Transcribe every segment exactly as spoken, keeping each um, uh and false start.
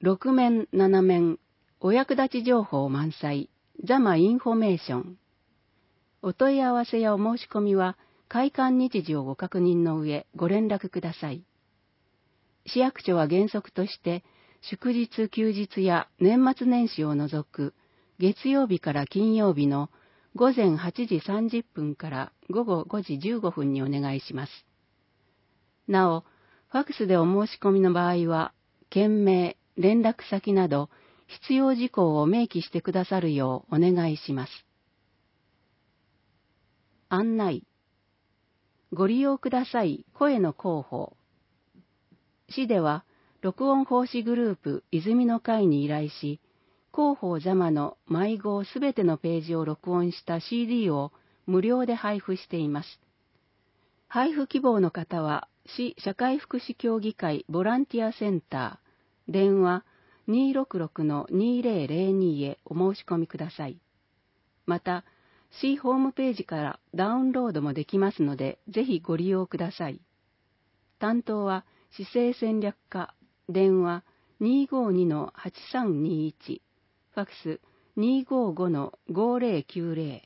ろく面なな面、お役立ち情報満載、ザマインフォメーション。お問い合わせやお申し込みは、開館日時をご確認の上、ご連絡ください。市役所は原則として、祝日休日や年末年始を除く、月曜日から金曜日の午前はちじさんじゅっぷんから午後ごじじゅうごふんにお願いします。なお、ファクスでお申し込みの場合は、件名、連絡先など必要事項を明記してくださるようお願いします。案内。ご利用ください声の広報。市では、録音奉仕グループ泉の会に依頼し、広報ザマの毎号すべてのページを録音した シーディー を無料で配布しています。配布希望の方は、市社会福祉協議会ボランティアセンター、電話 にーろくろくのにーぜろぜろに へお申し込みください。また、市ホームページからダウンロードもできますので、ぜひご利用ください。担当は、市政戦略課、電話 にーごーにのはちさんにいち、ファクス にーごーごのごーぜろきゅうぜ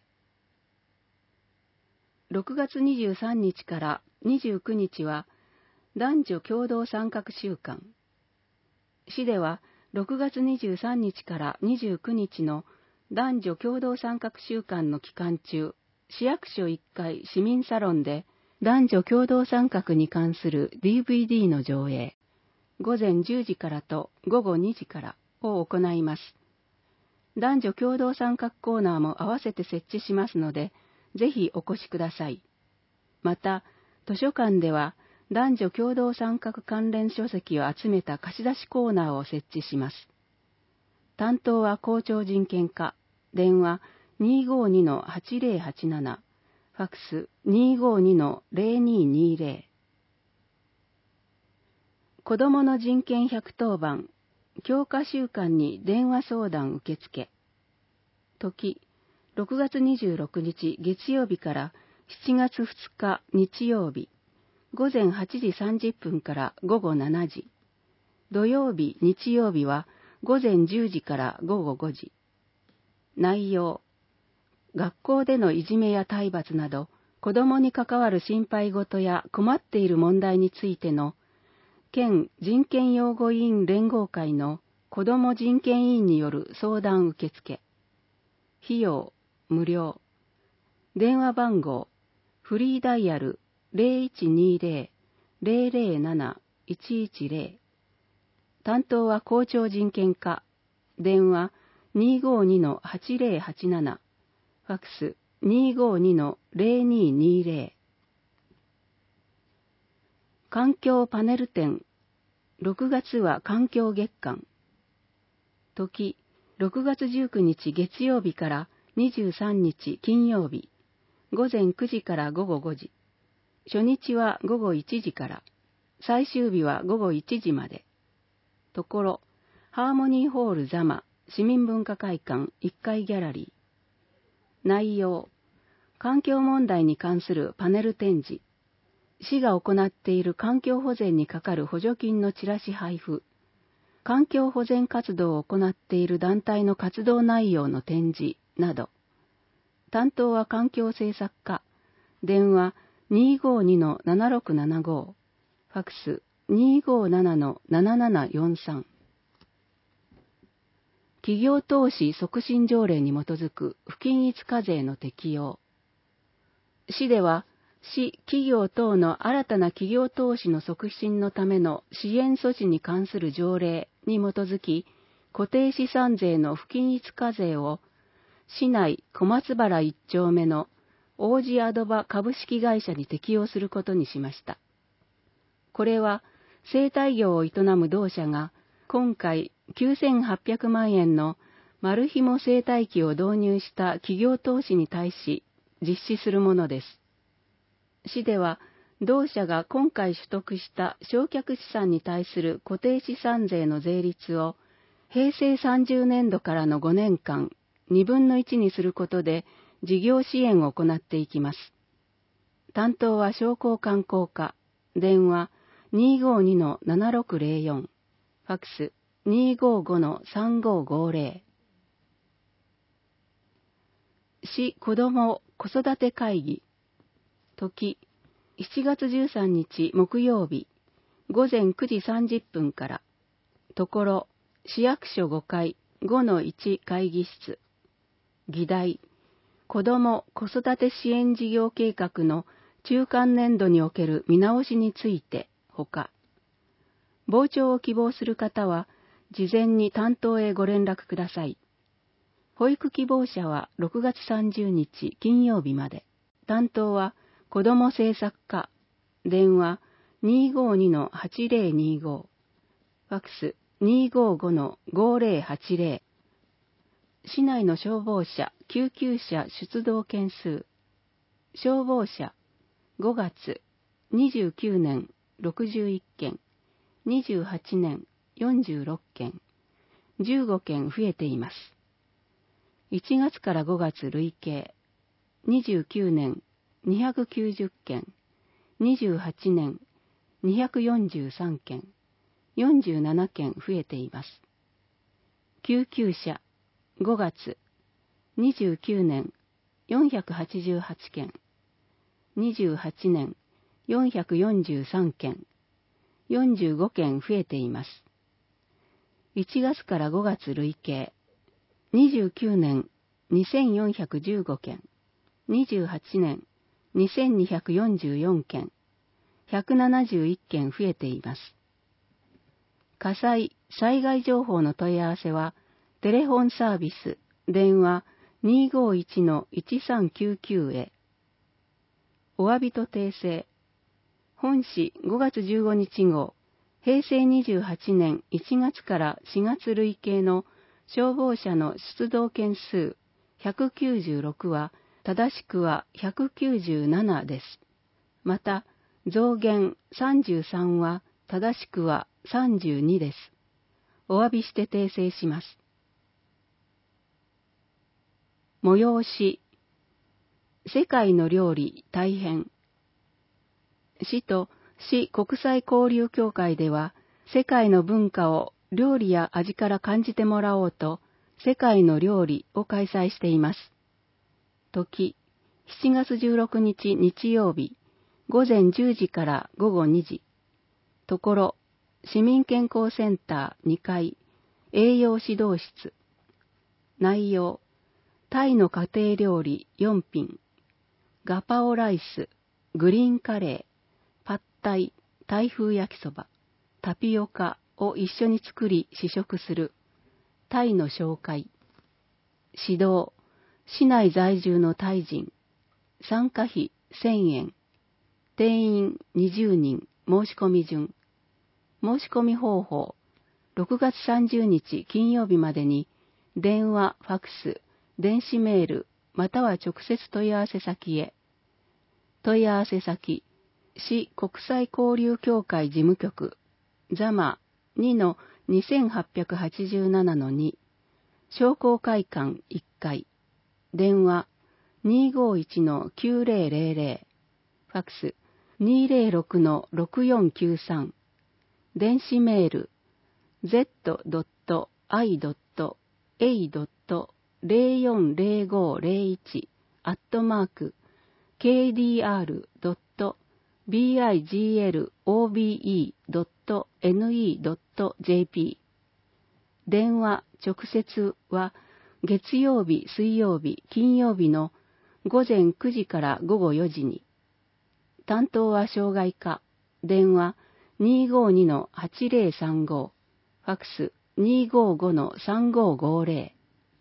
ろ。ろくがつにじゅうさんにちからにじゅうくにちは、男女共同参画週間。市では、ろくがつにじゅうさんにちからにじゅうくにちの男女共同参画週間の期間中、市役所いっかい市民サロンで男女共同参画に関する ディーブイディー の上映、ごぜんじゅうじからとごごにじからを行います。男女共同参画コーナーも合わせて設置しますので、ぜひお越しください。また、図書館では男女共同参画関連書籍を集めた貸し出しコーナーを設置します。担当は校長人権課、電話 にーごーにのはちぜろはちなな、ファクス にーごーにのぜろにーにーぜろ。子どもの人権ひゃくとおばん、強化週間に電話相談受付。時、ろくがつにじゅうろくにち月曜日からしちがつふつか日曜日、ごぜんはちじさんじゅっぷんからごごしちじ。土曜日、日曜日はごぜんじゅうじからごごごじ。内容。学校でのいじめや体罰など、子どもに関わる心配事や困っている問題についての、県人権擁護委員連合会の子ども人権委員による相談受付。費用、無料。電話番号、フリーダイヤル ゼロいちにーぜろ ゼロゼロなないちいちぜろ。担当は校長人権課、電話 にーごーにのはちぜろはちなな、ファクス にーごーにのぜろにーにーぜろ。環境パネル展、ろくがつは環境月間。時、ろくがつじゅうくにち月曜日からにじゅうさんにち金曜日、ごぜんくじからごごごじ。初日はごごいちじから、最終日はごごいちじまで。ところ、ハーモニーホールザマ市民文化会館いっかいギャラリー。内容、環境問題に関するパネル展示。市が行っている環境保全にかかる補助金のチラシ配布。環境保全活動を行っている団体の活動内容の展示など。担当は環境政策課、電話 にーごーにのななろくななご、ファクス にーごーななのななななよんさん。企業投資促進条例に基づく不均一課税の適用。市では、市企業等の新たな企業投資の促進のための支援措置に関する条例に基づき、固定資産税の不均一課税を、市内小松原一丁目の王子アドバ株式会社に適用することにしました。これは、生態業を営む同社が、今回きゅうせんはっぴゃくまんえんのマルヒモ生態機を導入した企業投資に対し実施するものです。市では、同社が今回取得した償却資産に対する固定資産税の税率を、へいせいさんじゅうねんどからのごねんかん、にぶんのいちにすることで事業支援を行っていきます。担当は商工観光課、電話 にーごーにのななろくぜろよん、ファクスにーごーごのさんごーごーぜろ。市子ども子育て会議。時、しちがつじゅうさんにち木曜日、ごぜんくじさんじゅっぷんから。ところ、市役所ごかい ごのいち 会議室。議題、子ども子育て支援事業計画の中間年度における見直しについてほか、傍聴を希望する方は、事前に担当へご連絡ください。保育希望者はろくがつさんじゅうにち金曜日まで。担当は子ども政策課。電話 にーごーにのはちぜろにーご。ファックス にーごーごのごぜろはちぜろ。市内の消防車、救急車出動件数。消防車、ごがつ、にじゅうきゅうねんろくじゅういっけん、にじゅうはちねんよんじゅうろっけん、じゅうごけん増えています。いちがつからごがつ累計、にじゅうきゅうねんにひゃくきゅうじゅっけん、にじゅうはちねんにひゃくよんじゅうさんけん、よんじゅうななけん増えています。救急車、ごがつ、にじゅうきゅうねんよんひゃくはちじゅうはちけん、にじゅうはちねんよんひゃくよんじゅうさんけん、よんじゅうごけん増えています。いちがつからごがつ累計、にじゅうきゅうねんにせんよんひゃくじゅうごけん、にじゅうはちねんにせんにひゃくよんじゅうよんけん、ひゃくななじゅういっけん増えています。火災・災害情報の問い合わせは、テレフォンサービス、電話 にーごーいちのいちさんきゅうきゅう へ。お詫びと訂正。本市ごがつじゅうごにち号、へいせいにじゅうはちねんいちがつからしがつ累計の消防車の出動件数ひゃくきゅうじゅうろくは、正しくはひゃくきゅうじゅうななです。また、増減さんじゅうさんは、正しくはさんじゅうにです。お詫びして訂正します。催し、世界の料理大変。市と市国際交流協会では、世界の文化を料理や味から感じてもらおうと、世界の料理を開催しています。時、しちがつじゅうろくにち日曜日、ごぜんじゅうじからごごにじ。ところ、市民健康センターにかい、栄養指導室。内容、タイの家庭料理よんぴん、ガパオライス、グリーンカレー、パッタイ、タイ風焼きそば、タピオカを一緒に作り試食する。タイの紹介。指導、市内在住のタイ人。参加費せんえん。定員にじゅうにん。申し込み順。申し込み方法。ろくがつさんじゅうにち金曜日までに、電話、ファックス、電子メール、または直接問い合わせ先へ。問い合わせ先、市国際交流協会事務局、ザマ にのにせんはっぴゃくはちじゅうななのに、商工会館いっかい、電話 にーごーいちのきゅうぜろぜろぜろ、ファックス にーぜろろくのろくよんきゅうさん、電子メール ゼットドットアイドットエードットゼロよんゼロごゼロいち アットマーク ケーディーアールドットビーアイジーエルオービーイードットネットドットジェーピー。電話直接は月曜日、水曜日、金曜日のごぜんくじからごごよじに。担当は障害課。電話 にーごーにのはちぜろさんご。ファックス にーごーごのさんごーごーぜろ。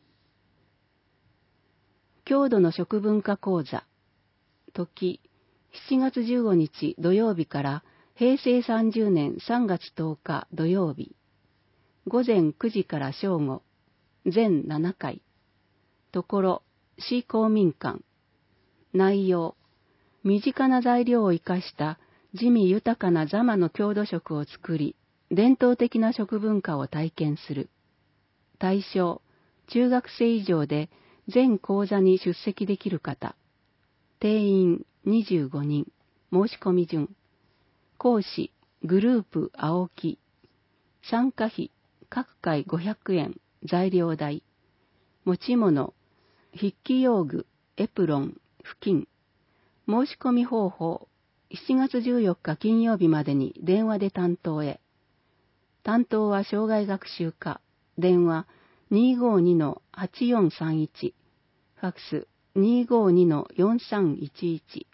郷土の食文化講座。時、しちがつじゅうごにち土曜日からへいせいさんじゅうねんさんがつとおか土曜日。ごぜんくじから正午。全ななかい。ところ、市公民館。内容、身近な材料を生かした地味豊かなザマの郷土食を作り、伝統的な食文化を体験する。対象、中学生以上で全講座に出席できる方。定員にじゅうごにん。申し込み順。講師、グループ青木。参加費、 各回ごひゃくえん、材料代。持ち物、筆記用具、エプロン、布巾。申し込み方法、しちがつじゅうよっか金曜日までに電話で担当へ。担当は障害学習課。電話 にーごーにのはちよんさんいち。ファックス にーごーにのよんさんいちいち。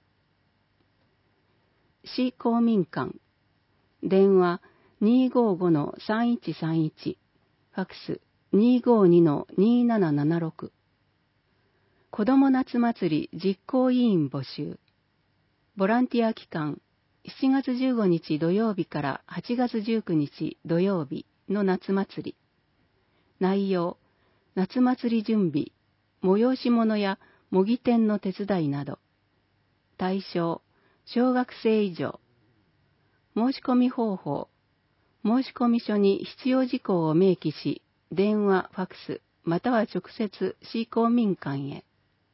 市公民館。電話 にーごーごのさんいちさんいち。ファックス にーごーにのにーななななろく。子ども夏祭り実行委員募集。ボランティア期間、しちがつじゅうごにち土曜日からはちがつじゅうくにち土曜日の夏祭り。内容、夏祭り準備、催し物や模擬店の手伝いなど。対象、小学生以上。申し込み方法、申し込み書に必要事項を明記し、電話、ファックス、または直接市公民館へ。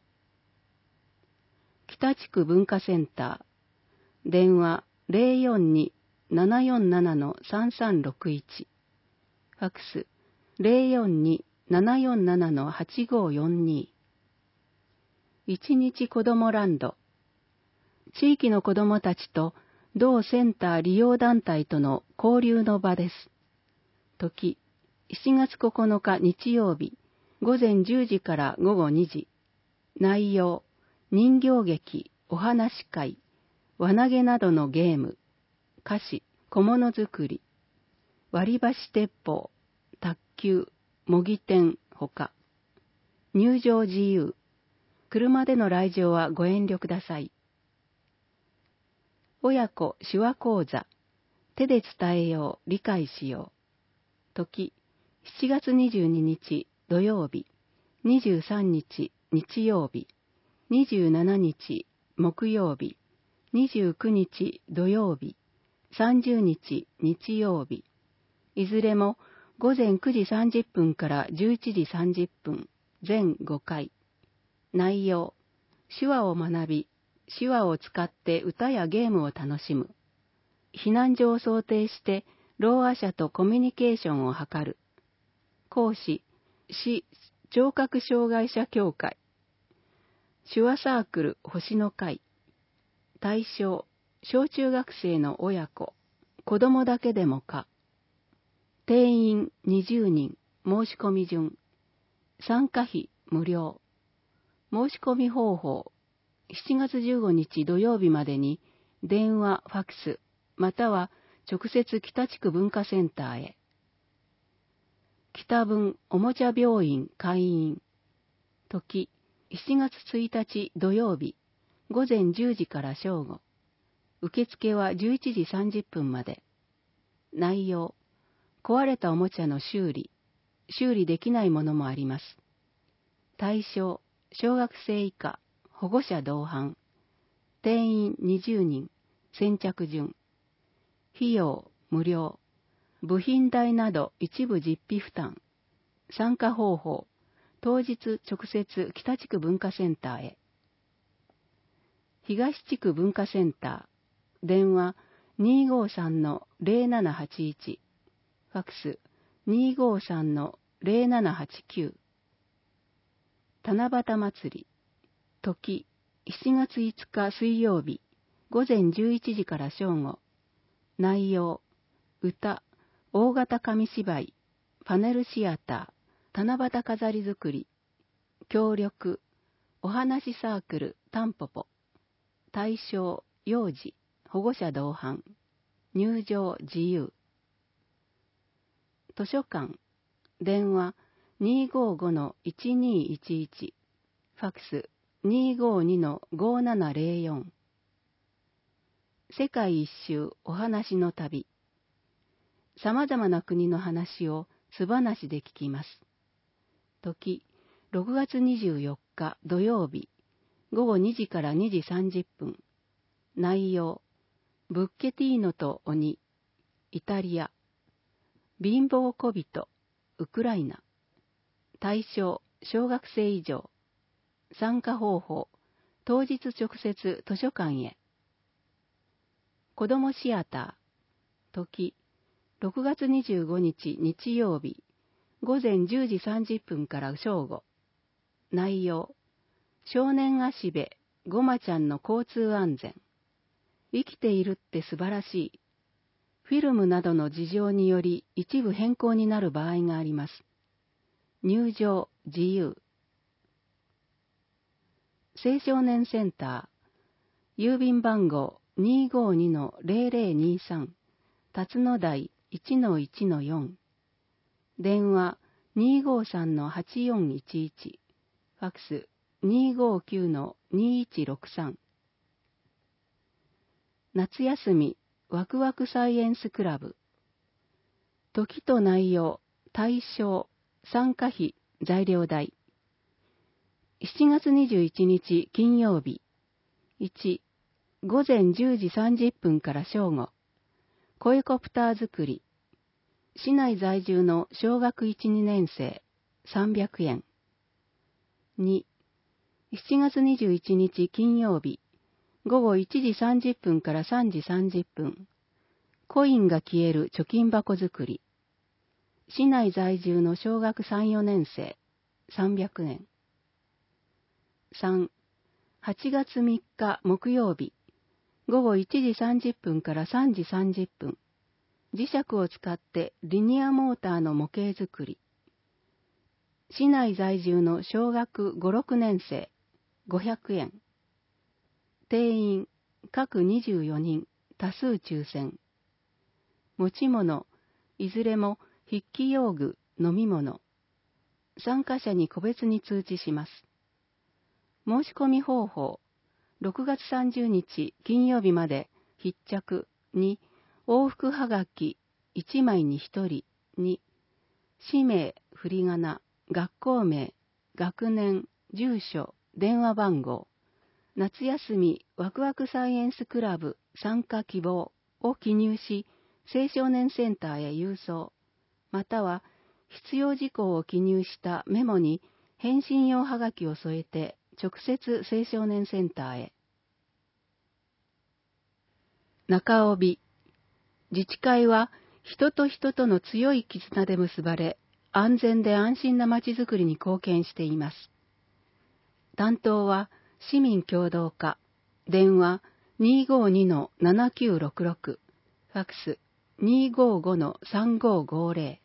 北地区文化センター。電話 ゼロよんにーななよんななのさんさんろくいち。ファックス ゼロよんにーななよんななのはちごーよんに。一日子どもランド。地域の子どもたちと同センター利用団体との交流の場です。時、しちがつここのか日曜日、ごぜんじゅうじからごごにじ。内容、人形劇、お話会、輪投げなどのゲーム、菓子、小物作り、割り箸鉄砲、卓球、模擬店ほか。入場自由。車での来場はご遠慮ください。親子手話講座。手で伝えよう、理解しよう。時、しちがつにじゅうににち土曜日、にじゅうさんにち日曜日、にじゅうしちにち木曜日、にじゅうくにち土曜日、さんじゅうにち日曜日、いずれもごぜんくじさんじゅっぷんからじゅういちじさんじゅっぷん、全ごかい。内容、手話を学び、手話を使って歌やゲームを楽しむ。避難所を想定して、ろうあ者とコミュニケーションを図る。講師、市聴覚障害者協会。手話サークル星の会。対象、小中学生の親子、子供だけでもか。定員にじゅうにん、申し込み順。参加費無料。申し込み方法、しちがつじゅうごにち土曜日までに電話、ファックス、または直接北地区文化センターへ。北文おもちゃ病院会員。時、しちがつついたち土曜日、ごぜんじゅうじから正午。受付はじゅういちじさんじゅっぷんまで。内容、壊れたおもちゃの修理、修理できないものもあります。対象、小学生以下、保護者同伴。定員にじゅうにん、先着順。費用、無料。部品代など一部実費負担。参加方法、当日直接北地区文化センターへ。東地区文化センター。電話 にーごーさんのぜろななはちいち。ファックス にーごーさんのぜろななはちきゅう。七夕祭り。時、しちがついつか水曜日、ごぜんじゅういちじから正午。内容、歌、大型紙芝居、パネルシアター、七夕飾り作り。協力、お話サークル、タンポポ。対象、幼児、保護者同伴。入場自由。図書館。電話 にーごーごのいちにーいちいち。ファックス にーごーにのごーななぜろよん。世界一周お話の旅。さまざまな国の話を素話で聞きます。時、ろくがつにじゅうよっか土曜日、ごごにじからにじさんじゅっぷん。内容、ブッケティーノと鬼、イタリア。貧乏小人、ウクライナ。対象、小学生以上。参加方法、当日直接図書館へ。子どもシアター。時、 ろくがつにじゅうごにち日曜日、ごぜんじゅうじさんじゅっぷんから正午。内容、少年足部、ごまちゃんの交通安全。生きているって素晴らしい。フィルムなどの事情により一部変更になる場合があります。入場自由。青少年センター、郵便番号 にーごーにのゼロゼロにさん、辰野台 いちのいちのよん。電話 にーごーさんのはちよんいちいち。ファックス にーごーきゅうのにいちろくさん。夏休みワクワクサイエンスクラブ。時と内容、対象、参加費、材料代。しちがつにじゅういちにち金曜日。いち、ごぜんじゅうじさんじゅっぷんから正午。コエコプター作り。市内在住の小学いち、にねん生、さんびゃくえん。に、しちがつにじゅういちにち金曜日。ごごいちじさんじゅっぷんからさんじさんじゅっぷん。コインが消える貯金箱作り。市内在住の小学さん、よねん生、さんびゃくえん。さん、はちがつみっか木曜日、ごごいちじさんじゅっぷんからさんじさんじゅっぷん。磁石を使ってリニアモーターの模型作り。市内在住の小学ご、ろくねん生、ごひゃくえん。定員、各にじゅうよにん、多数抽選。持ち物、いずれも筆記用具、飲み物。参加者に個別に通知します。申し込み方法、ろくがつさんじゅうにち金曜日まで必着に往復はがきいちまいにひとりに氏名、振り仮名、学校名、学年、住所、電話番号、夏休みワクワクサイエンスクラブ参加希望を記入し、青少年センターへ郵送、または必要事項を記入したメモに返信用はがきを添えて直接青少年センターへ。中帯。自治会は人と人との強い絆で結ばれ、安全で安心なまちづくりに貢献しています。担当は市民協働課、電話 にーごーにのななきゅうろくろく、ファックス にーごーごのさんごーごーぜ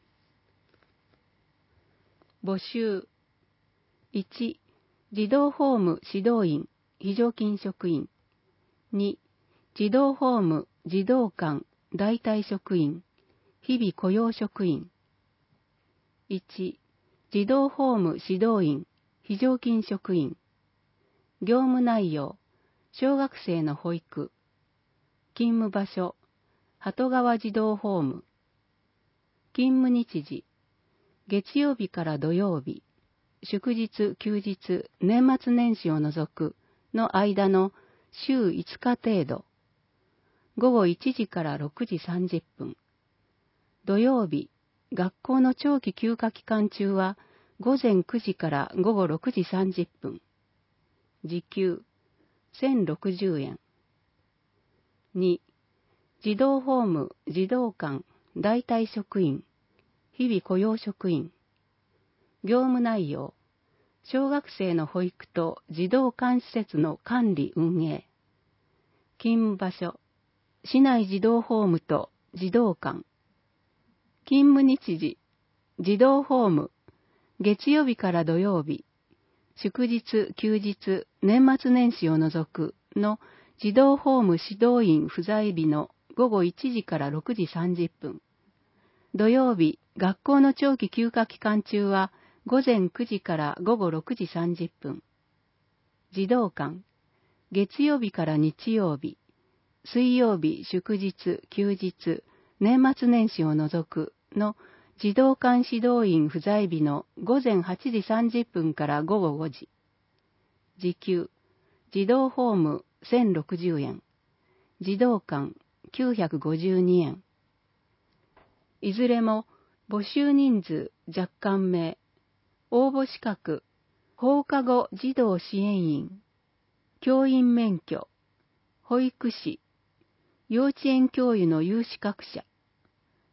ろ。募集。いち、児童ホーム指導員、非常勤職員。に、児童ホーム児童館代替職員、日々雇用職員。いち、児童ホーム指導員、非常勤職員。業務内容、小学生の保育。勤務場所、鳩川児童ホーム。勤務日時、月曜日から土曜日、祝日、休日、年末年始を除くの間の週いつか程度。ごごいちじからろくじさんじゅっぷん。土曜日、学校の長期休暇期間中はごぜんくじからごごろくじさんじゅっぷん。時給せんろくじゅうえん。に、児童ホーム児童館代替職員、日々雇用職員。業務内容、小学生の保育と児童館施設の管理運営。勤務場所、市内児童ホームと児童館。勤務日時、児童ホーム、月曜日から土曜日、祝日、休日、年末年始を除くの児童ホーム指導員不在日のごごいちじからろくじさんじゅっぷん。土曜日、学校の長期休暇期間中はごぜんくじからごごろくじさんじゅっぷん。児童館、月曜日から日曜日、水曜日、祝日、休日、年末年始を除くの児童館指導員不在日のごぜんはちじさんじゅっぷんからごごごじ。時給、児童ホームせんろくじゅうえん、児童館きゅうひゃくごじゅうにえん。いずれも募集人数若干名、応募資格、放課後児童支援員、教員免許、保育士、幼稚園教諭の有資格者、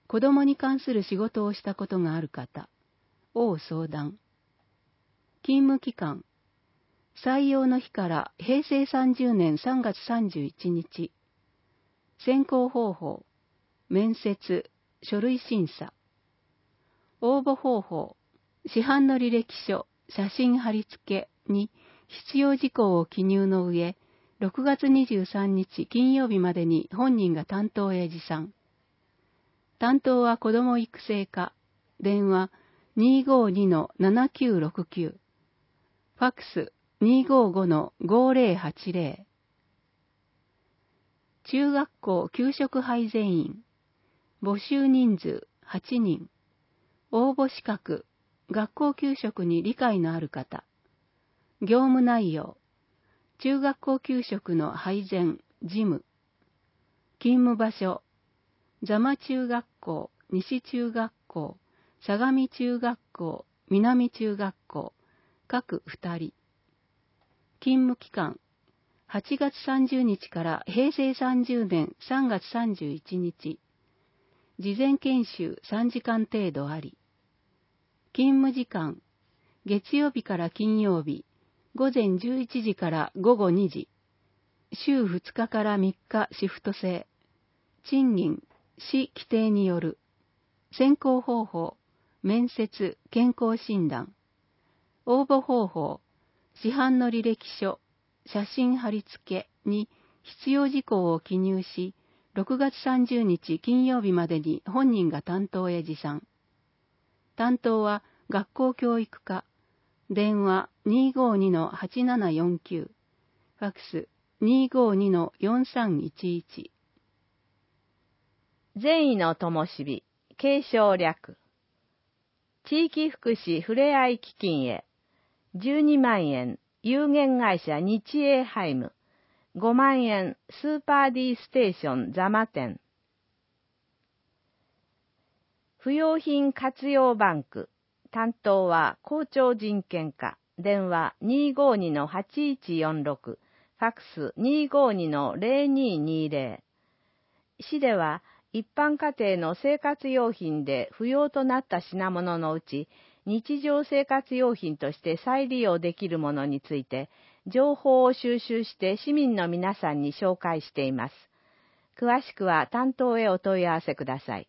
子供に関する仕事をしたことがある方を相談。勤務期間、採用の日からへいせいさんじゅうねんさんがつさんじゅういちにち。選考方法、面接、書類審査。応募方法、市販の履歴書、写真貼り付けに必要事項を記入の上、ろくがつにじゅうさんにち金曜日までに本人が担当へ持参。担当は子ども育成課。電話 にーごーにのななきゅうろくきゅう。ファックス にーごーごのごーぜろはちぜろ。中学校給食配膳員。募集人数はちにん。応募資格、学校給食に理解のある方。業務内容、中学校給食の配膳、事務。勤務場所、座間中学校、西中学校、相模中学校、南中学校、各ふたり。勤務期間、はちがつさんじゅうにちからへいせいさんじゅうねんさんがつさんじゅういちにち。事前研修さんじかん程度あり。勤務時間、月曜日から金曜日、ごぜんじゅういちじからごごにじ。週ふつかからみっかシフト制。賃金、市規定による。選考方法、面接、健康診断。応募方法、市販の履歴書、写真貼り付けに必要事項を記入し、ろくがつさんじゅうにち金曜日までに本人が担当へ持参。担当は学校教育課。電話 にーごーにのはちななよんきゅう。ファックス にーごーにのよんさんいちいち。 善意の灯火、継承略。地域福祉ふれあい基金へ。じゅうにまんえん、有限会社日英ハイム。ごまんえん、スーパー D ステーション座間店。不用品活用バンク。担当は校長人権課。電話 にーごーにのはちいちよんろく。ファックス にーごーにのぜろににぜろ。市では一般家庭の生活用品で不要となった品物のうち、日常生活用品として再利用できるものについて、情報を収集して市民の皆さんに紹介しています。詳しくは担当へお問い合わせください。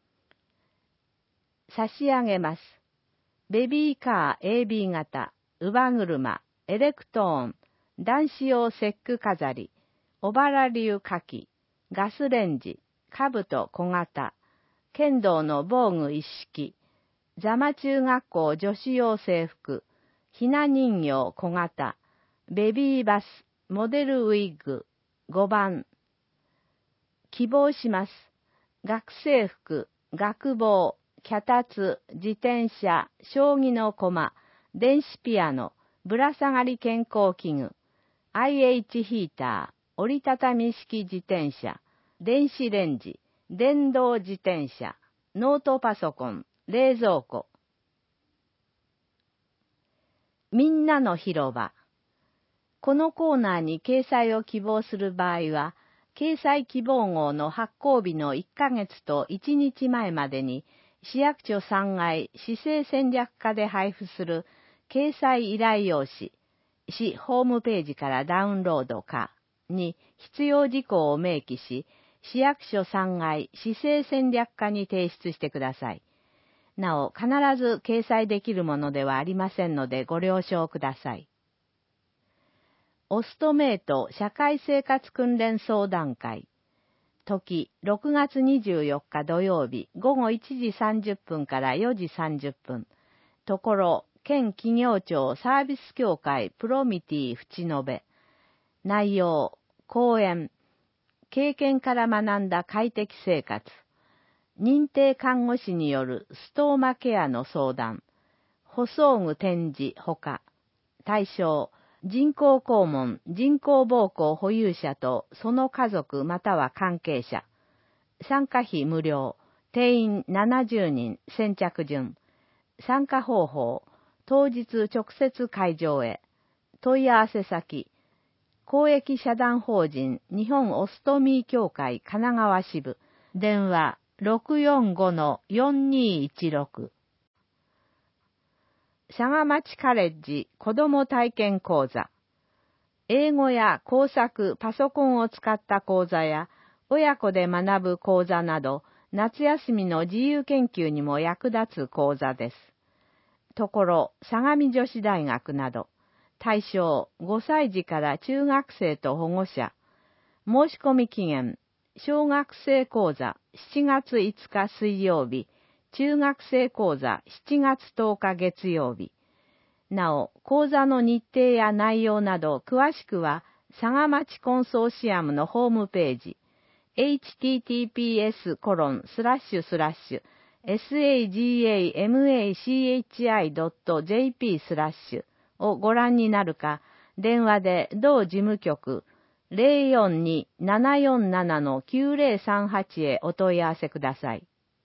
差し上げます。ベビーカー エービー 型、乳母車、エレクトーン、男子用節句飾り、小原流火器、ガスレンジ、兜小型、剣道の防具一式、座間中学校女子用制服、ひな人形小型、ベビーバス、モデルウィッグ、ごばん。希望します。学生服、学帽、脚立、自転車、将棋の駒、電子ピアノ、ぶら下がり健康器具、アイエイチ ヒーター、折りたたみ式自転車、電子レンジ、電動自転車、ノートパソコン、冷蔵庫。みんなの広場。このコーナーに掲載を希望する場合は、掲載希望号の発行日のいっかげつといちにちまえまでに、市役所さんがい市政戦略課で配布する掲載依頼用紙、市ホームページからダウンロードかに必要事項を明記し、市役所さんがい市政戦略課に提出してください。なお、必ず掲載できるものではありませんのでご了承ください。オストメイト社会生活訓練相談会。時、ろくがつにじゅうよっか土曜日、ごごいちじさんじゅっぷんからよじさんじゅっぷん。ところ、県企業庁サービス協会プロミティ淵野辺。内容、講演。経験から学んだ快適生活。認定看護師によるストーマケアの相談。補装具展示ほか。対象、人工肛門、人工膀胱保有者とその家族または関係者。参加費無料。定員ななじゅうにん、先着順。参加方法、当日直接会場へ。問い合わせ先、公益社団法人日本オストミー協会神奈川支部。電話ろくよんごのよんにいちろく。佐賀町カレッジ子ども体験講座。英語や工作、パソコンを使った講座や、親子で学ぶ講座など、夏休みの自由研究にも役立つ講座です。ところ、相模女子大学など、対象ごさい児から中学生と保護者、申し込み期限、小学生講座しちがついつか水曜日、中学生講座しちがつとおか月曜日。なお、講座の日程や内容など詳しくは、佐賀町コンソーシアムのホームページ、エイチティーティーピーエスコロンスラッシュスラッシュエスエージーエーエムエーシーエイチアイドットジェーピースラッシュをご覧になるか、電話で同事務局 ゼロよんにーななよんななのきゅうゼロさんはち へお問い合わせください。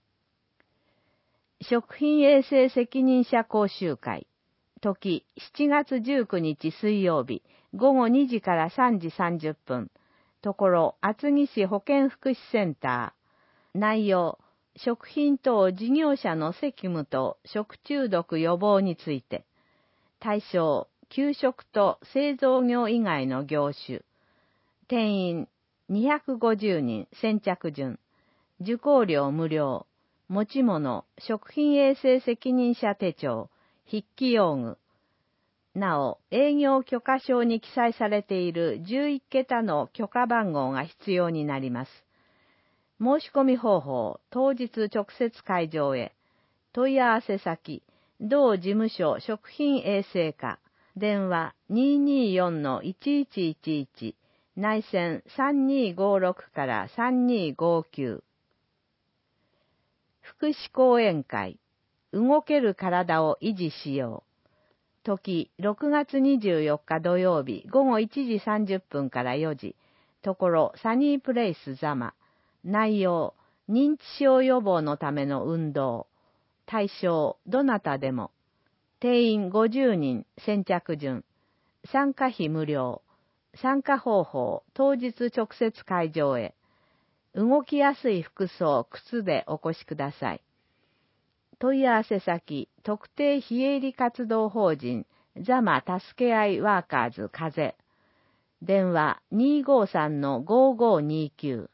食品衛生責任者講習会。時しちがつじゅうくにち水曜日、ごごにじからさんじさんじゅっぷん。ところ、厚木市保健福祉センター。内容、食品等事業者の責務と食中毒予防について。対象、給食と製造業以外の業種。定員にひゃくごじゅうにん、先着順。受講料無料。持ち物、食品衛生責任者手帳。筆記用具。なお、営業許可証に記載されているじゅういちけたの許可番号が必要になります。申し込み方法、当日直接会場へ。問い合わせ先、同事務所食品衛生課。電話 にーにーよんのいちいちいちいち、内線さんにーごろくからさんにーごきゅう。福祉講演会。動ける体を維持しよう。時、ろくがつにじゅうよっか土曜日、ごごいちじさんじゅっぷんからよじ。ところ、サニープレイス座間。内容、認知症予防のための運動。対象、どなたでも。定員ごじゅうにん、先着順。参加費無料。参加方法、当日直接会場へ。動きやすい服装、靴でお越しください。問い合わせ先、特定非営利活動法人、座間助け合いワーカーズ風。電話 にーごーさんのごーごーにーきゅ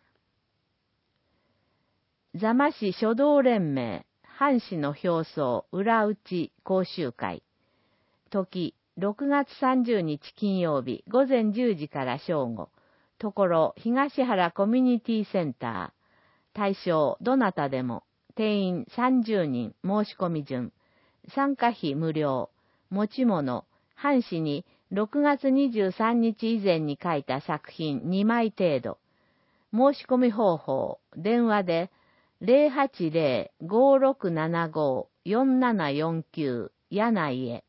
う。座間市書道連盟、藩士の表層裏打ち講習会。時、ろくがつさんじゅうにち金曜日、ごぜんじゅうじから正午。ところ、東原コミュニティセンター。対象、どなたでも。定員さんじゅうにん、申し込み順。参加費無料。持ち物、藩士にろくがつにじゅうさんにち以前に書いた作品にまい程度。申し込み方法、電話で ゼロはちゼロ ごーろくななごー よんななよんきゅう 柳井へ。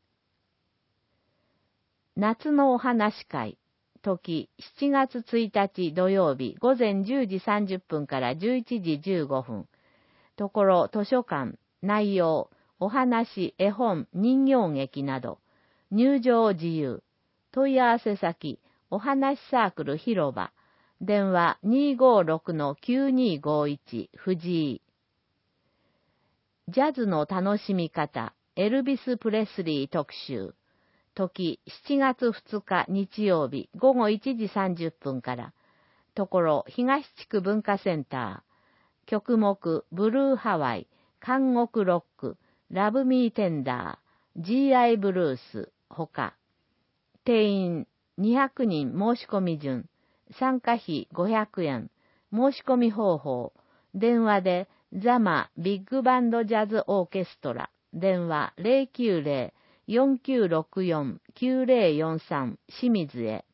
夏のお話会。時しちがつついたち土曜日ごぜんじゅうじさんじゅっぷんからじゅういちじじゅうごふん。ところ図書館、内容、お話、絵本、人形劇など。入場自由。問い合わせ先、お話サークル広場。電話 にーごーろくのきゅうにーごーいち、藤井。ジャズの楽しみ方、エルビス・プレスリー特集。時しちがつふつか日曜日ごごいちじさんじゅっぷんから。ところ東地区文化センター。曲目、ブルーハワイ、監獄ロック、ラブミーテンダー、ジーアイ ブルース、ほか。定員にひゃくにん申し込み順。参加費ごひゃくえん。申し込み方法。電話で、座間ビッグバンドジャズオーケストラ。電話 ゼロきゅうゼロ よんきゅうろくよん きゅうゼロよんさん 清水へ。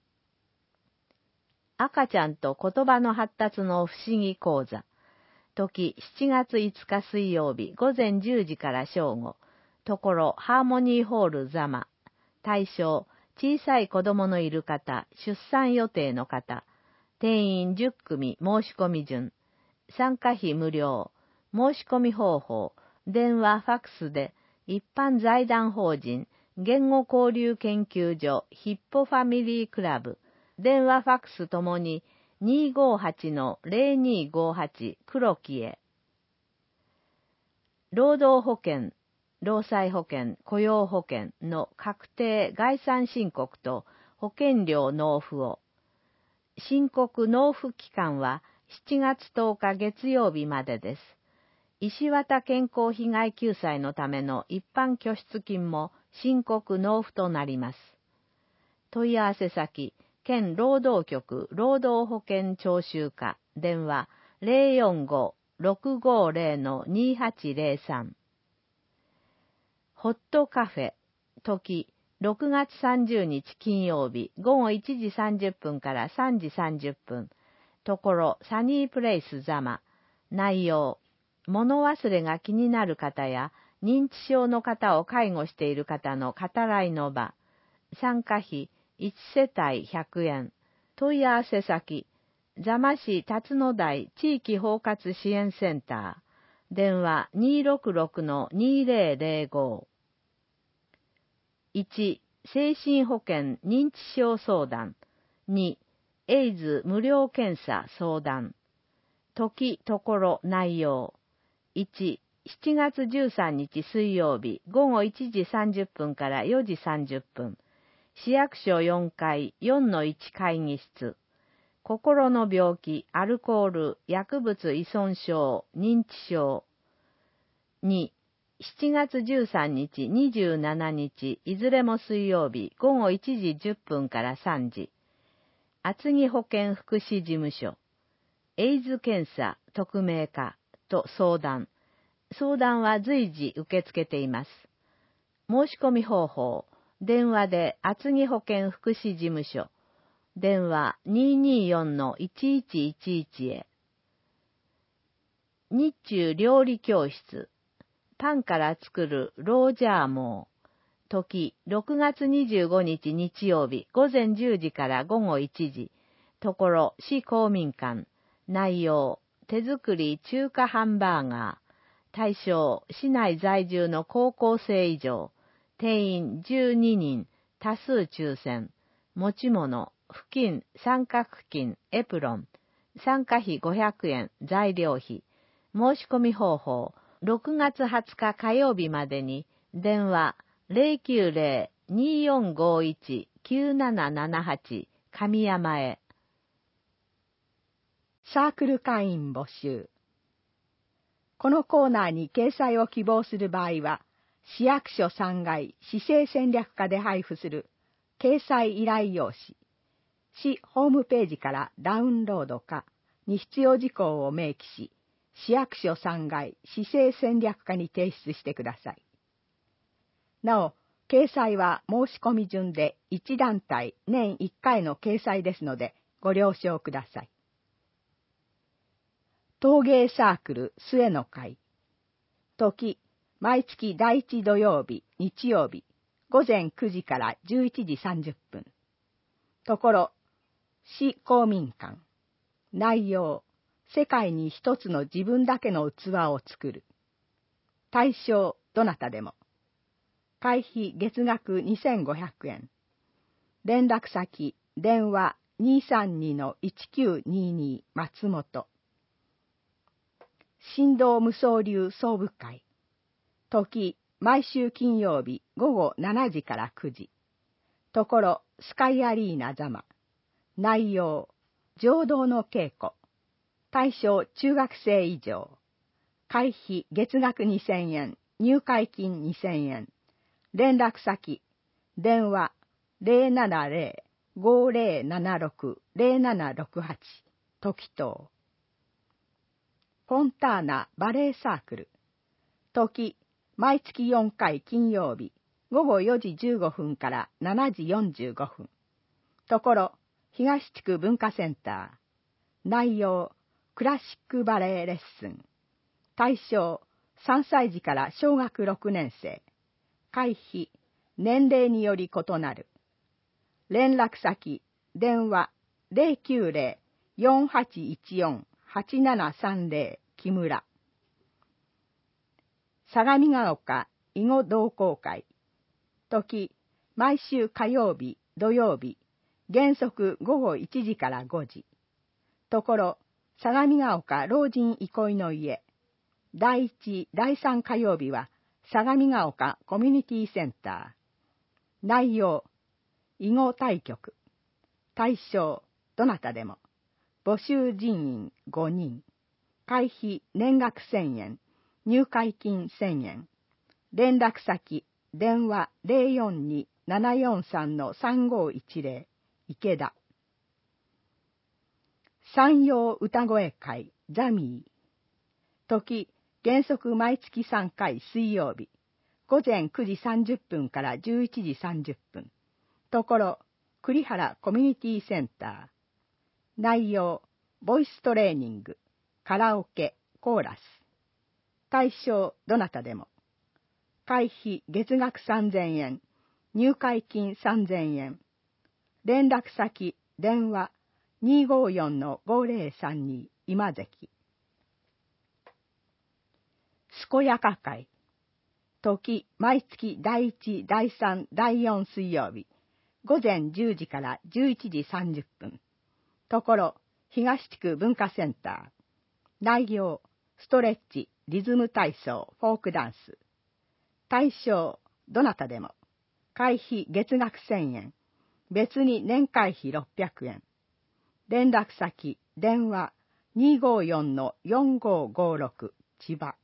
赤ちゃんと言葉の発達の不思議講座。時しちがついつか水曜日ごぜんじゅうじから正午。ところハーモニーホール座間。対象、小さい子供のいる方、出産予定の方。定員じゅっくみ申し込み順。参加費無料。申し込み方法。電話ファックスで一般財団法人言語交流研究所ヒッポファミリークラブ。電話ファックスともににーごーはちのゼロにーごーはち黒木へ。 労働保険、労災保険、雇用保険の確定概算申告と保険料納付を。申告納付期間はしちがつとおか月曜日までです。石綿健康被害救済のための一般拠出金も申告納付となります。問い合わせ先、県労働局労働保険徴収課、電話 ゼロよんご ろくごゼロ にはちゼロさん。ホットカフェ、時、ろくがつさんじゅうにち金曜日、ごごいちじさんじゅっぷんからさんじさんじゅっぷん。ところ、サニープレイス座間。内容、物忘れが気になる方や、認知症の方を介護している方の語らいの場。参加費、いちせたいひゃくえん。問い合わせ先、座間市辰野台地域包括支援センター。電話 にーろくろく にーぜろぜろご。いち. 精神保健認知症相談。に. エイズ無料検査相談。時、ところ、内容。いち. しちがつじゅうさんにち水曜日、ごごいちじさんじゅっぷんからよじさんじゅっぷん。市役所よんかい よんのいち 会議室。心の病気、アルコール、薬物依存症、認知症。に. しちがつじゅうさんにち、にじゅうしちにち、いずれも水曜日、ごごいちじじゅっぷんからさんじ。厚木保健福祉事務所。エイズ検査、匿名化、と相談。相談は随時受け付けています。申し込み方法。電話で厚木保健福祉事務所。電話 にーにーよんのいちいちいちいち へ。日中料理教室。パンから作るロージャーモー。時、ろくがつにじゅうごにち日曜日、午前じゅうじからごごいちじ。ところ、市公民館。内容、手作り中華ハンバーガー。対象、市内在住の高校生以上。定員じゅうににん。多数抽選。持ち物、布巾、三角布巾、エプロン。参加費ごひゃくえん、材料費。申し込み方法。ろくがつはつか火曜日までに、電話 ゼロきゅうゼロ にーよんごいち きゅうななななはち 神山へ。 サークル会員募集。このコーナーに掲載を希望する場合は、市役所さんがい市政戦略課で配布する掲載依頼用紙、市ホームページからダウンロードかに必要事項を明記し、市役所さんがい市政戦略課に提出してください。なお、掲載は申し込み順でいち団体年いっかいの掲載ですのでご了承ください。陶芸サークル末の会。時、毎月だいいち土曜日、日曜日、午前くじからじゅういちじさんじゅっぷん。ところ、市公民館。内容、世界に一つの自分だけの器を作る。対象、どなたでも。会費月額にせんごひゃくえん。連絡先、電話 にーさんにのいちきゅうにーにー 松本。神道無双流総部会。時、毎週金曜日ごごしちじからくじ。ところ、スカイアリーナ座間。内容、浄土の稽古。対象、中学生以上。会費月額にせんえん、入会金にせんえん。連絡先、電話 ゼロななゼロ ごゼロななろく ゼロななろくはち、時東。フォンターナバレエサークル。時、毎月よんかい金曜日、ごごよじじゅうごふんからしちじよんじゅうごふん。ところ、東地区文化センター。内容、クラシックバレエレッスン。対象、さんさいじから小学ろくねん生。会費、年齢により異なる。連絡先、電話ゼロきゅうゼロ よんはちいちよん はちななさんゼロ木村。相模ヶ丘囲碁同好会。時、毎週火曜日、土曜日、原則ごごいちじからごじ。ところ、相模ヶ丘老人憩いの家。 だいいち、だいさん火曜日は、相模ヶ丘コミュニティセンター。内容、囲碁対局。対象、どなたでも。募集人員ごにん。会費年額せんえん。入会金せんえん。連絡先、電話 ゼロよんに ななよんさん さんごいちゼロ 池田。山陽歌声会ザミー。時、原則毎月さんかい水曜日。午前くじさんじゅっぷんからじゅういちじさんじゅっぷん。ところ、栗原コミュニティセンター。内容、ボイストレーニング、カラオケ、コーラス。対象、どなたでも。会費月額さんぜんえん。入会金さんぜんえん。連絡先、電話 にーごーよん ごーぜろさんに 今関。健やか会。時、毎月だいいち、だいさん、だいよん水曜日。午前じゅうじからじゅういちじさんじゅっぷん。ところ、東地区文化センター。内容、ストレッチ、リズム体操、フォークダンス。対象、どなたでも。会費月額せんえん。別に年会費ろっぴゃくえん。連絡先、電話 にーごーよん よんごーごーろく 千葉。